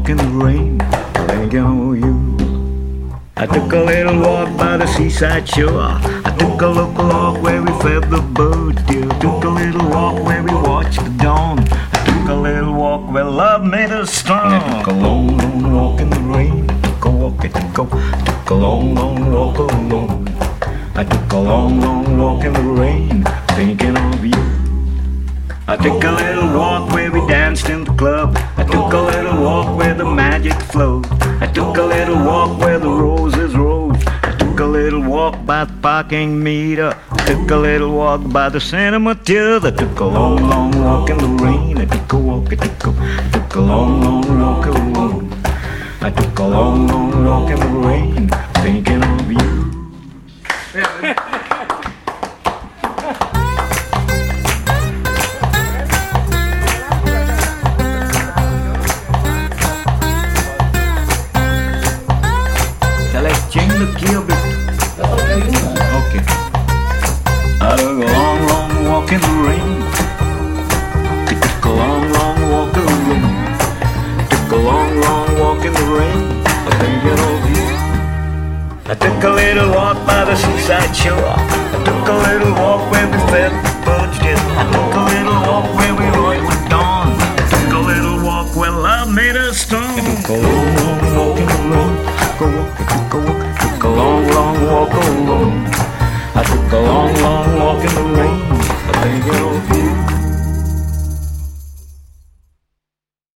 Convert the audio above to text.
walk in the rain, thinking of you. I took a little walk by the seaside shore. I took a local walk where we fed the birds, dear. Took a little walk where we watched the dawn. I took a little walk where love made us strong. I took a long, long walk in the rain. I took a walk, took a long, long walk alone. I took a long, long walk in the rain, thinking of you. I took a little walk where we danced in the club. I took a little walk where the magic flowed. I took a little walk where the roses rose. I took a little walk by the parking meter. I took a little walk by the Santa Matilda. I took a long, long walk in the rain. I took a walk, took a long, long walk alone. I took a long, long walk in the rain, thinking of you. Change the key a bit. Okay. I took a long, long walk in the rain. I took a long, long walk alone. Took a long, long walk in the rain, thinking of you. I took a little walk by the seaside shore. I took a little walk where we fed the birds, dear. I took a little walk where we rode with dawn. I took a little walk where love made us strong. I took a long, long walk in the rain. Took a walk.